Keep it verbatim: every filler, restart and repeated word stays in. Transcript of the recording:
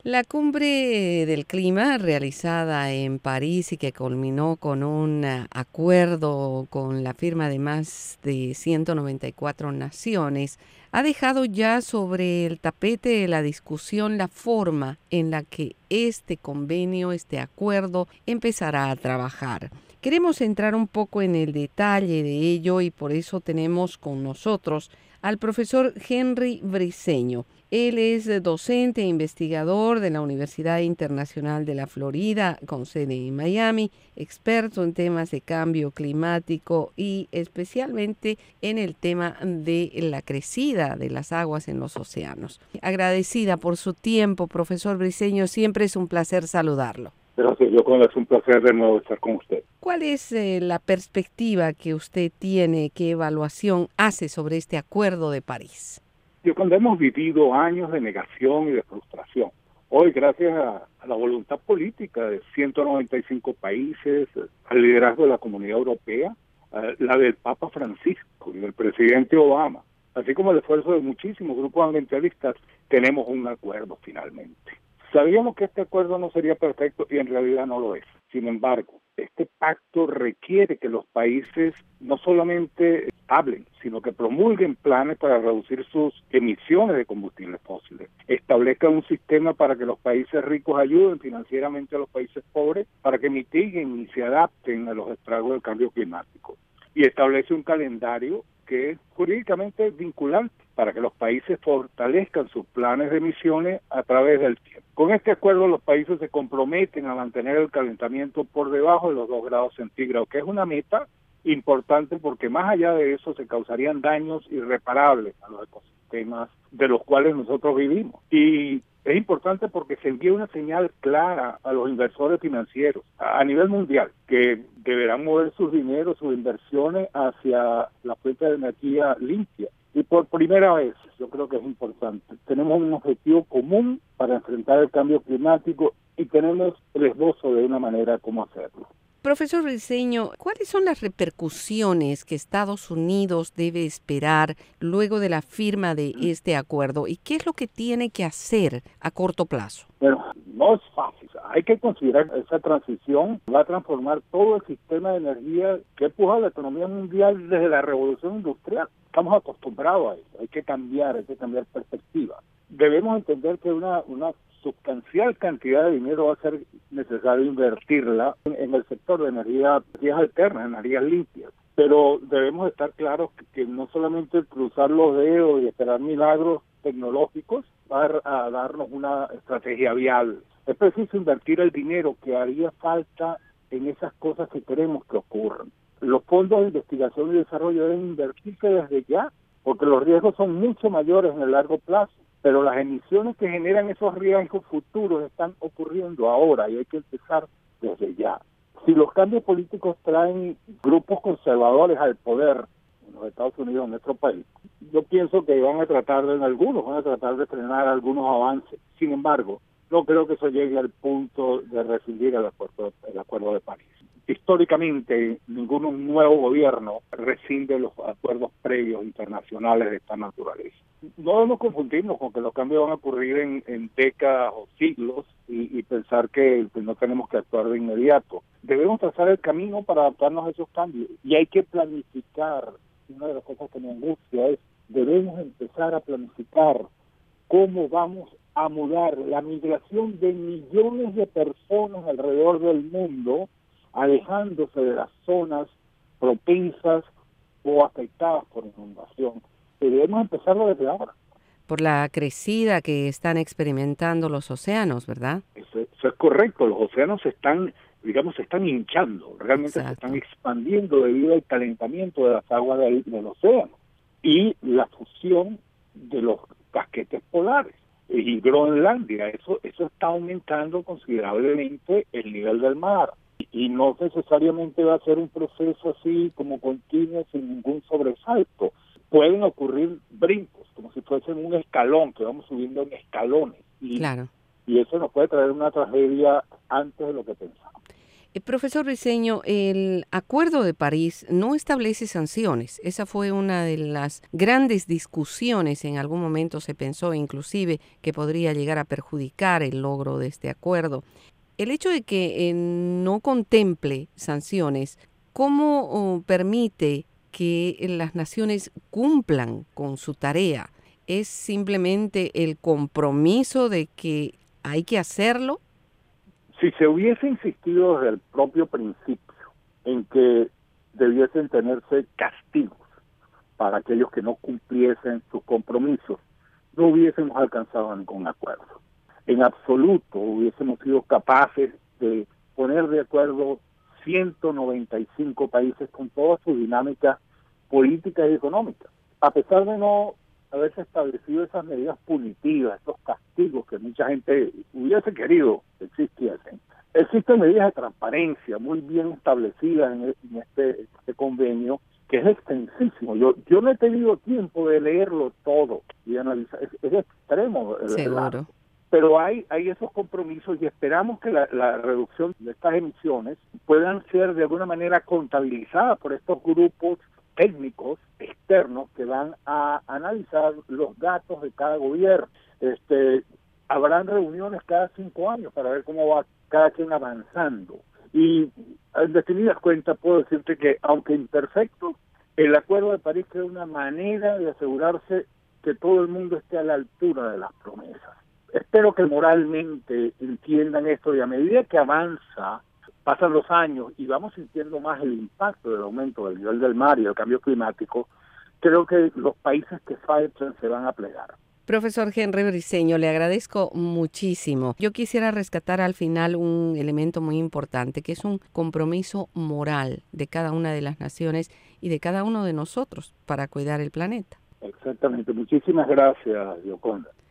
La cumbre del clima realizada en París y que culminó con un ah, acuerdo con la firma de más de ciento noventa y cuatro naciones ha dejado ya sobre el tapete de la discusión la forma en la que este convenio, este acuerdo empezará a trabajar. Queremos entrar un poco en el detalle de ello y por eso tenemos con nosotros al profesor Henry Briceño. Él es docente e investigador de la Universidad Internacional de la Florida, con sede en Miami, experto en temas de cambio climático y especialmente en el tema de la crecida de las aguas en los océanos. Agradecida por su tiempo, profesor Briceño, siempre es un placer saludarlo. Gracias, yo con es un placer de nuevo estar con usted. ¿Cuál es eh, la perspectiva que usted tiene, qué evaluación hace sobre este Acuerdo de París? Yo cuando hemos vivido años de negación y de frustración, hoy gracias a, a la voluntad política de ciento noventa y cinco países, al liderazgo de la Comunidad Europea, eh, la del Papa Francisco y del presidente Obama, así como el esfuerzo de muchísimos grupos ambientalistas, tenemos un acuerdo finalmente. Sabíamos que este acuerdo no sería perfecto y en realidad no lo es. Sin embargo, este pacto requiere que los países no solamente hablen, sino que promulguen planes para reducir sus emisiones de combustibles fósiles. Establezcan un sistema para que los países ricos ayuden financieramente a los países pobres para que mitiguen y se adapten a los estragos del cambio climático. Y establece un calendario que es jurídicamente vinculante para que los países fortalezcan sus planes de emisiones a través del tiempo. Con este acuerdo los países se comprometen a mantener el calentamiento por debajo de los dos grados centígrados, que es una meta importante porque más allá de eso se causarían daños irreparables a los ecosistemas de los cuales nosotros vivimos. Y es importante porque se envía una señal clara a los inversores financieros a nivel mundial que deberán mover sus dineros, sus inversiones hacia la fuente de energía limpia. Y por primera vez, yo creo que es importante, tenemos un objetivo común para enfrentar el cambio climático y tenemos el esbozo de una manera cómo hacerlo. Profesor Briceño, ¿cuáles son las repercusiones que Estados Unidos debe esperar luego de la firma de este acuerdo y qué es lo que tiene que hacer a corto plazo? Pero no es fácil. Hay que considerar que esa transición va a transformar todo el sistema de energía que ha empujado la economía mundial desde la revolución industrial. Estamos acostumbrados a eso. Hay que cambiar, hay que cambiar perspectiva. Debemos entender que una, una sustancial cantidad de dinero va a ser necesario invertirla en, en el sector de energía, energías alternas, energías limpias. Pero debemos estar claros que, que no solamente cruzar los dedos y esperar milagros tecnológicos va a, a darnos una estrategia viable. Es preciso invertir el dinero que haría falta en esas cosas que queremos que ocurran. Los fondos de investigación y desarrollo deben invertirse desde ya, porque los riesgos son mucho mayores en el largo plazo, pero las emisiones que generan esos riesgos futuros están ocurriendo ahora y hay que empezar desde ya. Si los cambios políticos traen grupos conservadores al poder en los Estados Unidos, en nuestro país, yo pienso que van a tratar de, en algunos, van a tratar de frenar algunos avances. Sin embargo, no creo que eso llegue al punto de rescindir el acuerdo, el acuerdo de París. Históricamente, ningún nuevo gobierno rescinde los acuerdos previos internacionales de esta naturaleza. No debemos confundirnos con que los cambios van a ocurrir en, en décadas o siglos y, y pensar que, que no tenemos que actuar de inmediato. Debemos trazar el camino para adaptarnos a esos cambios y hay que planificar. Una de las cosas que me angustia es debemos empezar a planificar cómo vamos a mudar la migración de millones de personas alrededor del mundo, alejándose de las zonas propensas o afectadas por inundación. Debemos empezarlo desde ahora. Por la crecida que están experimentando los océanos, ¿verdad? Eso, eso es correcto. Los océanos se están, digamos, se están hinchando, realmente Exacto. se están expandiendo debido al calentamiento de las aguas del, del océano y la fusión de los casquetes polares y Groenlandia. Eso, eso está aumentando considerablemente el nivel del mar. Y no necesariamente va a ser un proceso así como continuo sin ningún sobresalto. Pueden ocurrir brincos, como si fuesen un escalón, que vamos subiendo en escalones. Y, Claro. y eso nos puede traer una tragedia antes de lo que pensamos. Eh, profesor Briceño, el Acuerdo de París no establece sanciones. Esa fue una de las grandes discusiones. En algún momento se pensó inclusive que podría llegar a perjudicar el logro de este acuerdo. El hecho de que eh, no contemple sanciones, ¿cómo oh, permite que las naciones cumplan con su tarea? ¿Es simplemente el compromiso de que hay que hacerlo? Si se hubiese insistido desde el propio principio en que debiesen tenerse castigos para aquellos que no cumpliesen sus compromisos, no hubiésemos alcanzado ningún acuerdo. En absoluto hubiésemos sido capaces de poner de acuerdo ciento noventa y cinco países con toda su dinámica política y económica. A pesar de no haberse establecido esas medidas punitivas, estos castigos que mucha gente hubiese querido que existiesen, existen medidas de transparencia muy bien establecidas en este, este convenio, que es extensísimo. Yo yo no he tenido tiempo de leerlo todo y analizar, es, es extremo el, el Seguro. pero hay hay esos compromisos y esperamos que la, la reducción de estas emisiones puedan ser de alguna manera contabilizadas por estos grupos técnicos externos que van a analizar los datos de cada gobierno. Este, habrán reuniones cada cinco años para ver cómo va cada quien avanzando. Y en definidas cuentas puedo decirte que, aunque imperfecto, el Acuerdo de París es una manera de asegurarse que todo el mundo esté a la altura de las promesas. Espero que moralmente entiendan esto y a medida que avanza, pasan los años y vamos sintiendo más el impacto del aumento del nivel del mar y del cambio climático, creo que los países que faltan se van a plegar. Profesor Henry Briceño, le agradezco muchísimo. Yo quisiera rescatar al final un elemento muy importante, que es un compromiso moral de cada una de las naciones y de cada uno de nosotros para cuidar el planeta. Exactamente. Muchísimas gracias, Yoconda.